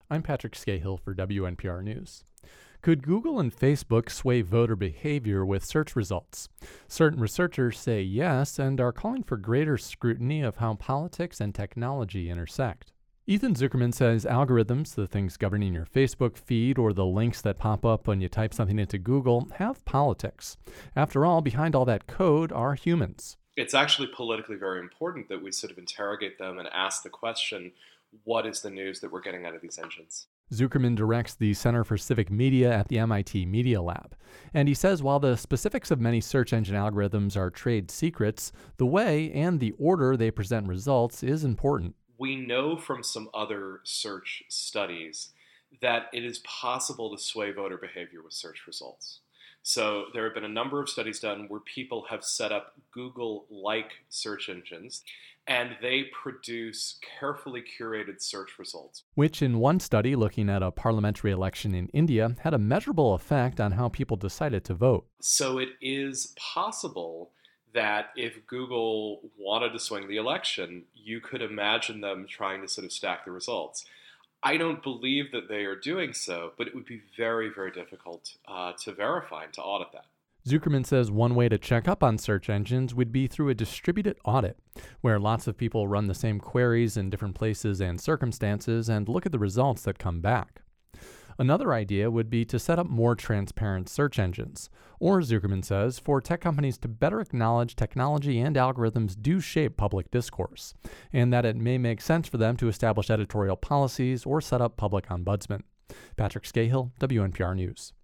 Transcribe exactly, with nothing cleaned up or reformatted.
I'm Patrick Scahill for W N P R News. Could Google and Facebook sway voter behavior with search results? Certain researchers say yes and are calling for greater scrutiny of how politics and technology intersect. Ethan Zuckerman says algorithms, the things governing your Facebook feed or the links that pop up when you type something into Google, have politics. After all, behind all that code are humans. It's actually politically very important that we sort of interrogate them and ask the question, what is the news that we're getting out of these engines? Zuckerman directs the Center for Civic Media at the M I T Media Lab. And he says while the specifics of many search engine algorithms are trade secrets, the way and the order they present results is important. We know from some other search studies that it is possible to sway voter behavior with search results. So there have been a number of studies done where people have set up Google-like search engines, and they produce carefully curated search results. Which in one study looking at a parliamentary election in India had a measurable effect on how people decided to vote. So it is possible that if Google wanted to swing the election, you could imagine them trying to sort of stack the results. I don't believe that they are doing so, but it would be very, very difficult uh, to verify and to audit that. Zuckerman says one way to check up on search engines would be through a distributed audit, where lots of people run the same queries in different places and circumstances and look at the results that come back. Another idea would be to set up more transparent search engines, or, Zuckerman says, for tech companies to better acknowledge technology and algorithms do shape public discourse, and that it may make sense for them to establish editorial policies or set up public ombudsmen. Patrick Scahill, W N P R News.